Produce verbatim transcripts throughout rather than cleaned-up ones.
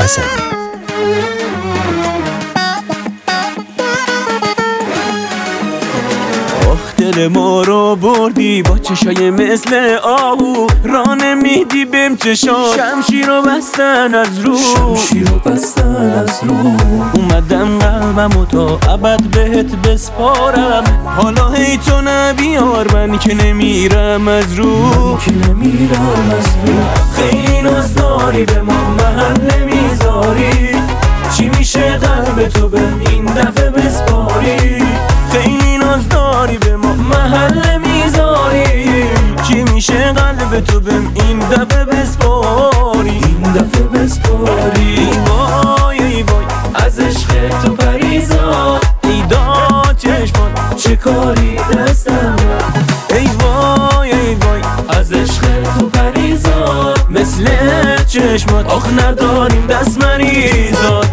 حسنی. دل ما رو بردی با چشای مثل آهو، راه نمیدی بهم چشات، شمشیر رو بستن از رو، شمشیر رو بستن از رو. اومدم قلبمو تا ابد بهت بسپارم، حالا هی تو نبیار من که نمیرم از رو، من که نمیرم از رو. خیلی ناز داری به ما محل نمیذاری، چی میشه قلب تو بهم این دفعه بسپاری؟ خیلی ناز داری به ما محل میذاری، چی میشه قلب تو بهم این دفعه بسپاری؟ این دفعه بسپاری. ای وای ای وای از عشق تو پریزاد، ای داد چشمات چه کاری دستم، ای وای ای وای از عشق تو پریزاد، مثل چشمات آخ نداریم دست مریزاد.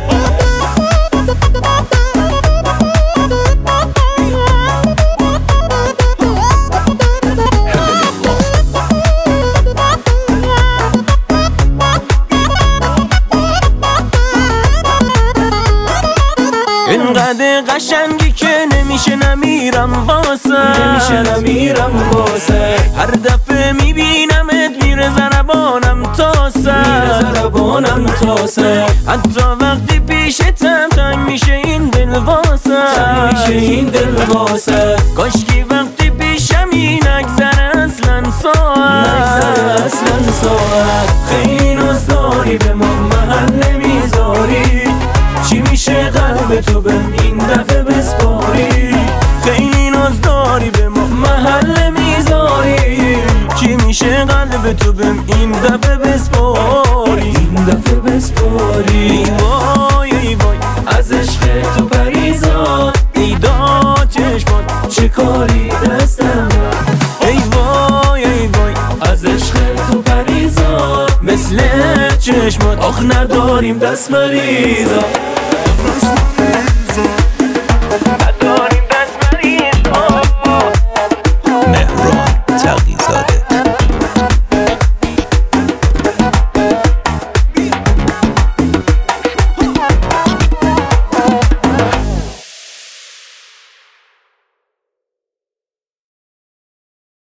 اینقدر قشنگی که نمیشه نمیرم واسه، نمیشه نمیرم واسه. هر دفعه میبینمت میره ضربانم تا سر، میره ضربانم تا سر. حتی وقتی پیشتم تنگ میشه این دل واسه، تنگ میشه این دل واسه. کاشکی وقتی پیشمی نگذره اصلا ساعت، نگذره اصلا ساعت. خیلی ناز داری به ما محل نمیذاری، چی میشه قلب تو بهم این دفعه بسپاری؟ خیلی ناز داری به ما محل میذاری، چی میشه قلب تو بهم این دفعه بسپاری؟ این دفعه بسپاری. ای وای ای وای از عشق تو پریزاد، ای داد چشمات چه کاری دستم، ای وای ای وای از عشق تو پریزاد، مثل چشمات آخ نداریم دست مریزاد.